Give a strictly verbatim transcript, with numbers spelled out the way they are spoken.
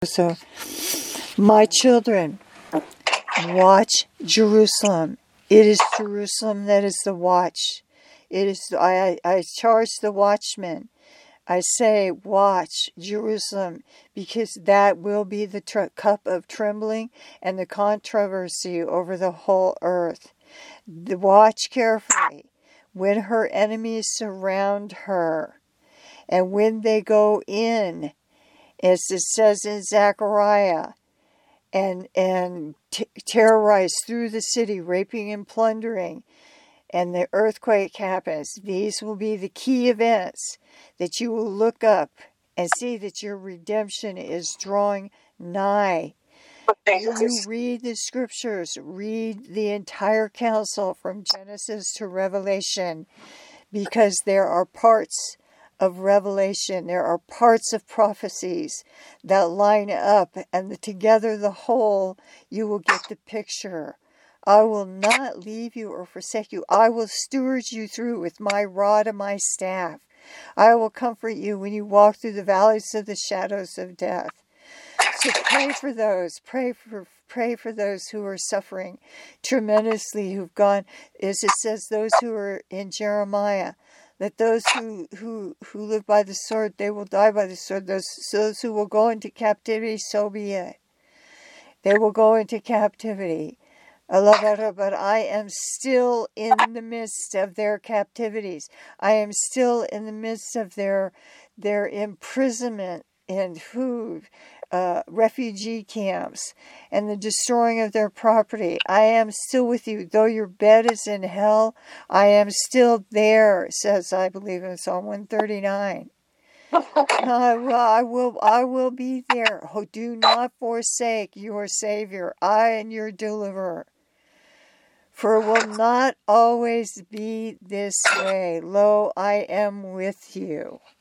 So, my children, watch Jerusalem. It is Jerusalem that is the watch. It is. I, I charge the watchmen. I say, watch Jerusalem, because that will be the tr- cup of trembling and the controversy over the whole earth. The, watch carefully when her enemies surround her, and when they go in, as it says in Zechariah, and and t- terrorize through the city, raping and plundering, and the earthquake happens. These will be the key events that you will look up and see that your redemption is drawing nigh. When you read the scriptures, read the entire counsel from Genesis to Revelation, because there are parts of Revelation, there are parts of prophecies that line up, and the, together the whole, you will get the picture. I will not leave you or forsake you. I will steward you through with my rod and my staff. I will comfort you when you walk through the valleys of the shadows of death. So pray for those. Pray for pray for those who are suffering tremendously, who've gone, as it says, those who are in Jeremiah, that those who, who, who live by the sword, they will die by the sword. Those, those who will go into captivity, so be it. They will go into captivity. But I am still in the midst of their captivities. I am still in the midst of their their imprisonment in food, uh, refugee camps, and the destroying of their property. I am still with you. Though your bed is in hell, I am still there, says, I believe, in Psalm one thirty-nine. I will, I will, I will be there. Oh, do not forsake your Savior, I and your deliverer. For it will not always be this way. Lo, I am with you.